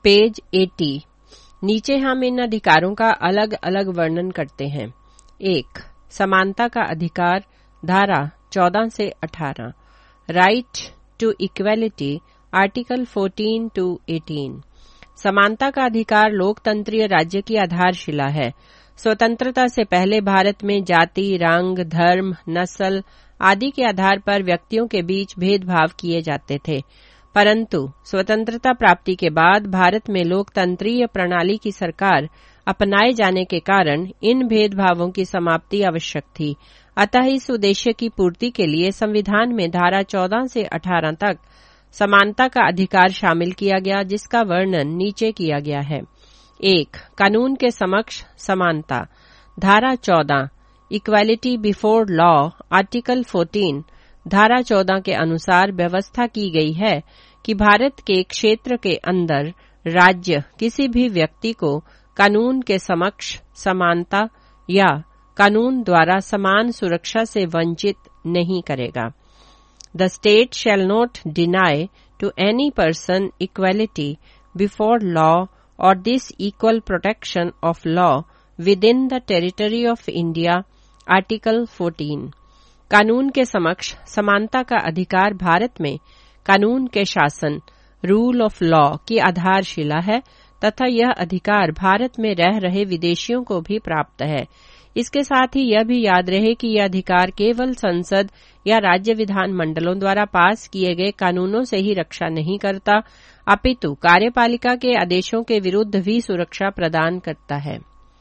Page 80। नीचे हम इन अधिकारों का अलग अलग वर्णन करते हैं। 1. समानता का अधिकार, धारा 14 से 18। Right to equality, article 14 to 18। समानता का अधिकार लोकतंत्रीय राज्य की आधारशिला है। स्वतंत्रता से पहले भारत में जाति, रंग, धर्म, नस्ल आदि के आधार पर व्यक्तियों के बीच भेदभाव किए जाते थे, परंतु स्वतंत्रता प्राप्ति के बाद भारत में लोकतंत्रीय प्रणाली की सरकार अपनाए जाने के कारण इन भेदभावों की समाप्ति आवश्यक थी। अतः इस उद्देश्य की पूर्ति के लिए संविधान में धारा 14 से 18 तक समानता का अधिकार शामिल किया गया, जिसका वर्णन नीचे किया गया है। 1. कानून के समक्ष समानता, धारा 14। Equality before law, article 14। धारा 14 के अनुसार व्यवस्था की गई है कि भारत के क्षेत्र के अंदर राज्य किसी भी व्यक्ति को कानून के समक्ष समानता या कानून द्वारा समान सुरक्षा से वंचित नहीं करेगा। The state shall not deny to any person equality before law or this equal protection of law within the territory of India, Article 14। कानून के समक्ष समानता का अधिकार भारत में कानून के शासन, रूल ऑफ लॉ की आधारशिला है तथा यह अधिकार भारत में रह रहे विदेशियों को भी प्राप्त है। इसके साथ ही यह भी याद रहे कि यह अधिकार केवल संसद या राज्य विधान मंडलों द्वारा पास किए गए कानूनों से ही रक्षा नहीं करता, अपितु कार्यपालिका के आदेशों के विरुद्ध भी सुरक्षा प्रदान करता है।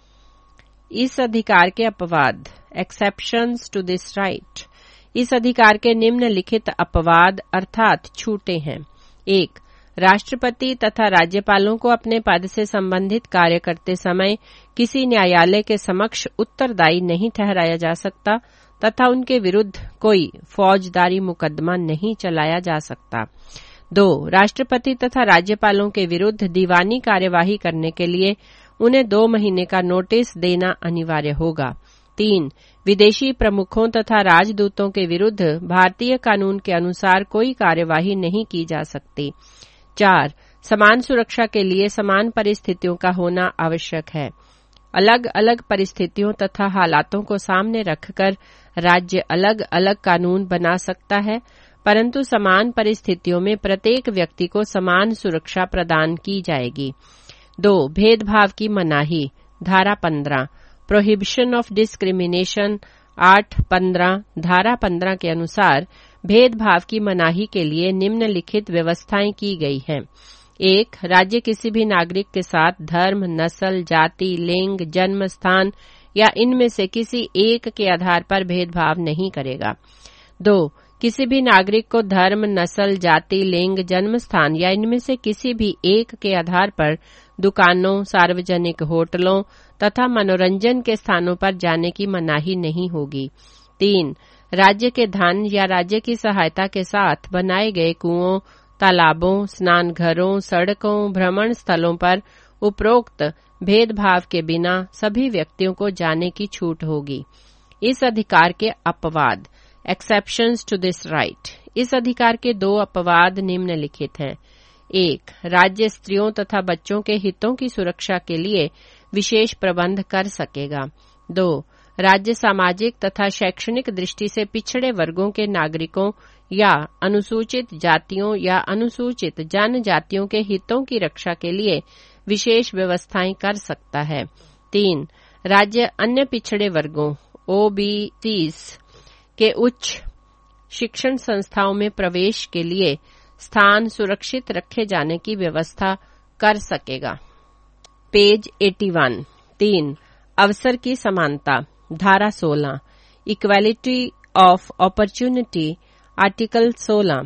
इस अधिकार के अपवाद, एक्सेप्शंस टू दिस राइट। इस अधिकार के निम्नलिखित अपवाद अर्थात छूटे हैं। 1. राष्ट्रपति तथा राज्यपालों को अपने पद से संबंधित कार्य करते समय किसी न्यायालय के समक्ष उत्तरदायी नहीं ठहराया जा सकता तथा उनके विरुद्ध कोई फौजदारी मुकदमा नहीं चलाया जा सकता। 2. राष्ट्रपति तथा राज्यपालों के विरुद्ध दीवानी कार्यवाही करने के लिए उन्हें 2 महीने का नोटिस देना अनिवार्य होगा। 3. विदेशी प्रमुखों तथा राजदूतों के विरुद्ध भारतीय कानून के अनुसार कोई कार्यवाही नहीं की जा सकती। 4. समान सुरक्षा के लिए समान परिस्थितियों का होना आवश्यक है। अलग अलग परिस्थितियों तथा हालातों को सामने रखकर राज्य अलग अलग कानून बना सकता है, परंतु समान परिस्थितियों में प्रत्येक व्यक्ति को समान सुरक्षा प्रदान की जाएगी। 2. भेदभाव की मनाही, धारा 15। Prohibition of discrimination, 8-15। धारा 15 के अनुसार भेदभाव की मनाही के लिए निम्नलिखित व्यवस्थाएं की गई हैं। 1. राज्य किसी भी नागरिक के साथ धर्म, नस्ल, जाति, लिंग, जन्म स्थान या इनमें से किसी एक के आधार पर भेदभाव नहीं करेगा। 2. किसी भी नागरिक को धर्म, नस्ल, जाति, लिंग, जन्म स्थान या इनमें से किसी भी एक के आधार पर दुकानों, सार्वजनिक होटलों तथा मनोरंजन के स्थानों पर जाने की मनाही नहीं होगी। 3. राज्य के धन या राज्य की सहायता के साथ बनाए गए कुओं, तालाबों, स्नान घरों, सड़कों, भ्रमण स्थलों पर उपरोक्त भेदभाव के बिना सभी व्यक्तियों को जाने की छूट होगी। इस अधिकार के अपवाद, एक्सेप्शंस टू दिस राइट। इस अधिकार के 2 अपवाद निम्नलिखित हैं। 1. राज्य स्त्रियों तथा बच्चों के हितों की सुरक्षा के लिए विशेष प्रबंध कर सकेगा। 2. राज्य सामाजिक तथा शैक्षणिक दृष्टि से पिछड़े वर्गों के नागरिकों या अनुसूचित जातियों या अनुसूचित जनजातियों के हितों की रक्षा के लिए विशेष व्यवस्थाएं कर सकता है। 3. राज्य अन्य पिछड़े वर्गों OBCs के उच्च शिक्षण संस्थाओं में प्रवेश के लिए स्थान सुरक्षित रखे जाने की व्यवस्था कर सकेगा। पेज 81। 3. अवसर की समानता, धारा 16। Equality of opportunity, article 16।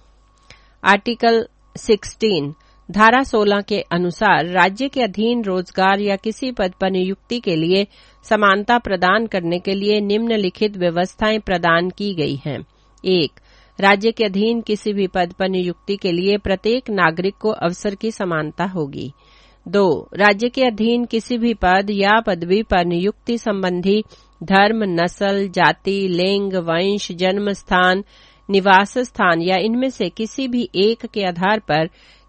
Article 16। धारा 16 के अनुसार राज्य के अधीन रोजगार या किसी पद पर नियुक्ति के लिए समानता प्रदान करने के लिए निम्नलिखित व्यवस्थाएं प्रदान की गई हैं। 1. राज्य के अधीन किसी भी पद पर नियुक्ति के लिए प्रत्येक नागरिक को अवसर की समानता होगी। 2. राज्य के अधीन किसी भी पद या पदवी पर नियुक्ति संबंधी धर्म, नस्ल, जाति, लिंग, वंश, जन्म स्थान, निवास स्थान या इनमें से किसी भी एक के आधार पर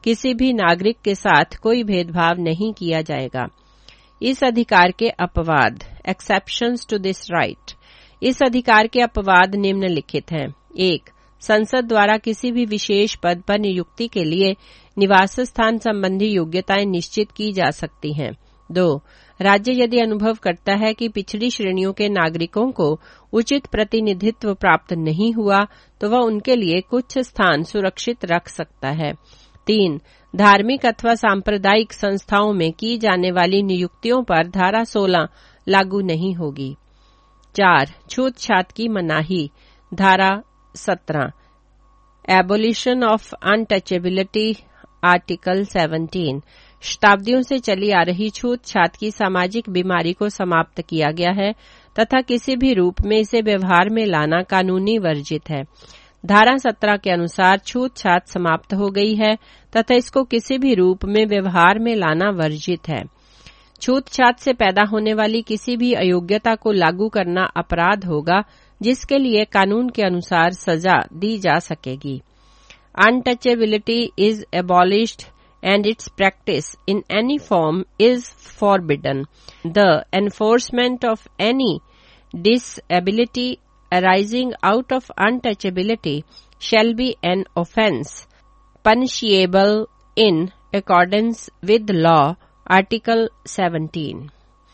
किसी भी नागरिक के साथ कोई भेदभाव नहीं किया जाएगा। इस अधिकार के अपवाद, एक्सेप्शंस टू दिस राइट। इस अधिकार के अपवाद निम्नलिखित हैं। 1. संसद द्वारा किसी भी विशेष पद पर नियुक्ति के लिए निवास स्थान संबंधी योग्यताएं निश्चित की जा सकती हैं। 2. राज्य यदि अनुभव करता है कि पिछड़ी श्रेणियों के नागरिकों को उचित प्रतिनिधित्व प्राप्त नहीं हुआ तो वह उनके लिए कुछ स्थान सुरक्षित रख सकता है। 3. धार्मिक अथवा सांप्रदायिक संस्थाओं में की जाने वाली नियुक्तियों पर धारा 16 लागू नहीं होगी। 4. छूतछात की मनाही, धारा 17। Abolition of untouchability, article 17। शताब्दियों से चली आ रही छूतछात की सामाजिक बीमारी को समाप्त किया गया है तथा किसी भी रूप में इसे व्यवहार में लाना कानूनी वर्जित है। धारा 17 के अनुसार छूतछात समाप्त हो गई है तथा इसको किसी भी रूप में व्यवहार में लाना वर्जित है। छूतछात से पैदा होने वाली किसी भी अयोग्यता को लागू करना अपराध होगा जिसके लिए कानून के अनुसार सजा दी जा सकेगी। Untouchability is abolished and its practice in any form is forbidden. The enforcement of any disability arising out of untouchability shall be an offence punishable in accordance with law, Article 17.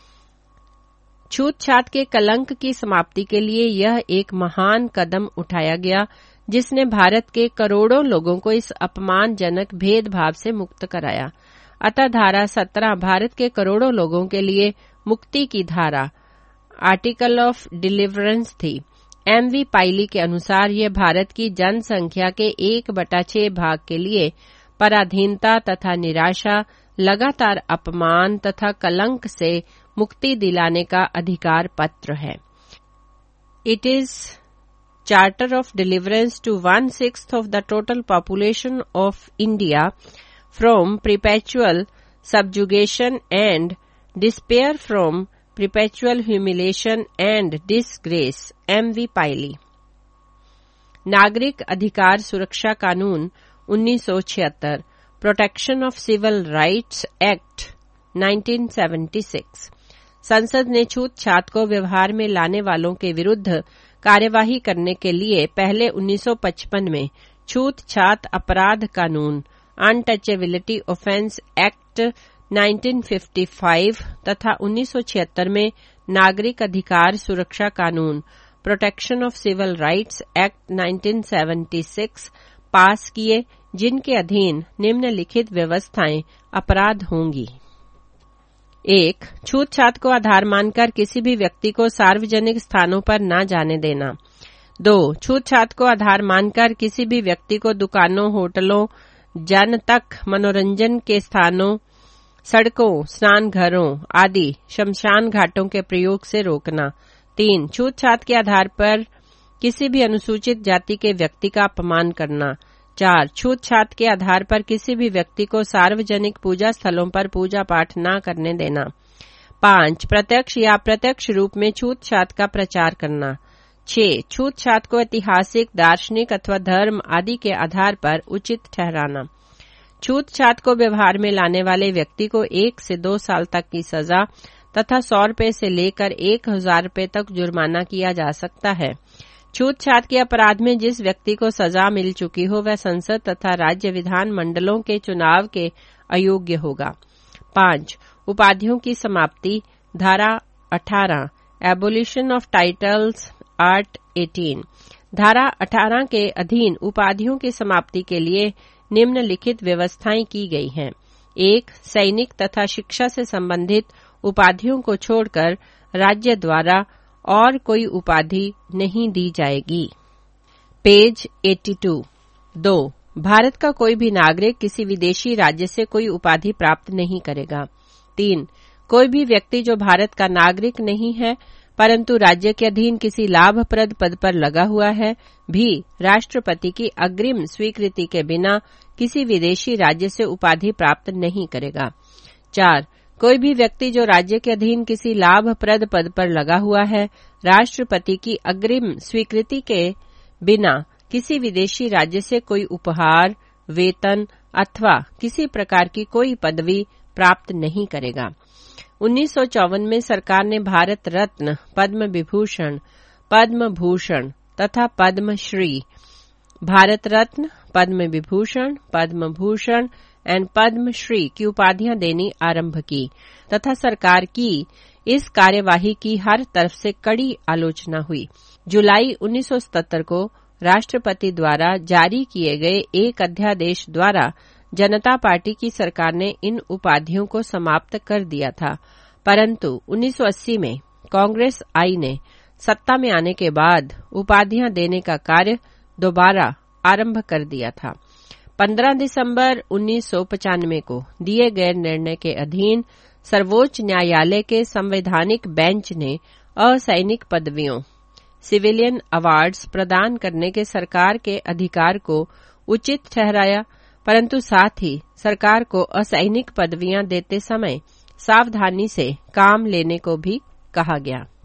छूतछात के कलंक की समाप्ति के लिए यह एक महान कदम उठाया गया जिसने भारत के करोड़ों लोगों को इस अपमानजनक भेदभाव से मुक्त कराया। अतः धारा 17 भारत के करोड़ों लोगों के लिए मुक्ति की धारा, आर्टिकल ऑफ डिलीवरेंस थी। एमवी पाइली के अनुसार यह भारत की जनसंख्या के 1/6 भाग के लिए पराधीनता तथा निराशा, लगातार अपमान तथा कलंक से मुक्ति दिलाने का अधिकार पत्र है। It is Charter of Deliverance to 1/6 of the total population of India from perpetual subjugation and despair from perpetual humiliation and disgrace. M.V. Paili. नागरिक अधिकार सुरक्षा कानून 1976, protection of civil rights act 1976। संसद ने छूतछात को व्यवहार में लाने वालों के विरुद्ध कार्यवाही करने के लिए पहले 1955 में छूतछात अपराध कानून, अनटचेबिलिटी ऑफेंस एक्ट 1955 तथा 1976 में नागरिक अधिकार सुरक्षा कानून, protection of civil rights act 1976 पास किए, जिनके अधीन निम्नलिखित व्यवस्थाएं अपराध होंगी। 1. छूतछात को आधार मानकर किसी भी व्यक्ति को सार्वजनिक स्थानों पर न जाने देना। 2. छूतछात को आधार मानकर किसी भी व्यक्ति को दुकानों, होटलों, जनतक मनोरंजन के स्थानों, सड़कों, स्नान घरों आदि शमशान घाटों के प्रयोग से रोकना। 3. छूतछात के आधार पर किसी भी अनुसूचित जाति के व्यक्ति का अपमान करना। 4. छूतछात के आधार पर किसी भी व्यक्ति को सार्वजनिक पूजा स्थलों पर पूजा पाठ न करने देना। 5. प्रत्यक्ष या अप्रत्यक्ष रूप में छूतछात का प्रचार करना। 6. छूतछात को ऐतिहासिक, दार्शनिक अथवा धर्म आदि के आधार पर उचित ठहराना। छूतछात को व्यवहार में लाने वाले व्यक्ति को 1 से 2 साल तक की सजा तथा 100 रुपये से लेकर 1000 रुपये तक जुर्माना किया जा सकता है। छूतछात के अपराध में जिस व्यक्ति को सजा मिल चुकी हो वह संसद तथा राज्य विधान मंडलों के चुनाव के अयोग्य होगा। 5. उपाधियों की समाप्ति, धारा 18, एबोलिशन ऑफ टाइटल्स आर्ट 18। धारा 18 के अधीन उपाधियों की समाप्ति के लिए निम्नलिखित व्यवस्थाएं की गई हैं। 1. सैनिक तथा शिक्षा से संबंधित उपाधियों को छोड़कर राज्य द्वारा और कोई उपाधि नहीं दी जाएगी। पेज 82। 2. भारत का कोई भी नागरिक किसी विदेशी राज्य से कोई उपाधि प्राप्त नहीं करेगा। 3. कोई भी व्यक्ति जो भारत का नागरिक नहीं है परंतु राज्य के अधीन किसी लाभप्रद पद पर लगा हुआ है भी राष्ट्रपति की अग्रिम स्वीकृति के बिना किसी विदेशी राज्य से उपाधि प्राप्त नहीं करेगा। 4. कोई भी व्यक्ति जो राज्य के अधीन किसी लाभप्रद पद पर लगा हुआ है राष्ट्रपति की अग्रिम स्वीकृति के बिना किसी विदेशी राज्य से कोई उपहार, वेतन अथवा किसी प्रकार की कोई पदवी प्राप्त नहीं करेगा। 1954 में सरकार ने भारत रत्न, पद्म विभूषण, पद्म भूषण तथा पद्मश्री, भारत रत्न, पद्म विभूषण, पद्म भूषण एंड पद्मश्री की उपाधियां देनी आरंभ की तथा सरकार की इस कार्यवाही की हर तरफ से कड़ी आलोचना हुई। जुलाई 1977 को राष्ट्रपति द्वारा जारी किए गए एक अध्यादेश द्वारा जनता पार्टी की सरकार ने इन उपाधियों को समाप्त कर दिया था, परंतु 1980 में कांग्रेस आई ने सत्ता में आने के बाद उपाधियां देने का कार्य दोबारा आरंभ कर दिया था। 15 दिसंबर 1995 को दिए गए निर्णय के अधीन सर्वोच्च न्यायालय के संवैधानिक बेंच ने असैनिक पदवियों, सिविलियन अवार्ड्स प्रदान करने के सरकार के अधिकार को उचित ठहराया, परंतु साथ ही सरकार को असैनिक पदवियां देते समय सावधानी से काम लेने को भी कहा गया।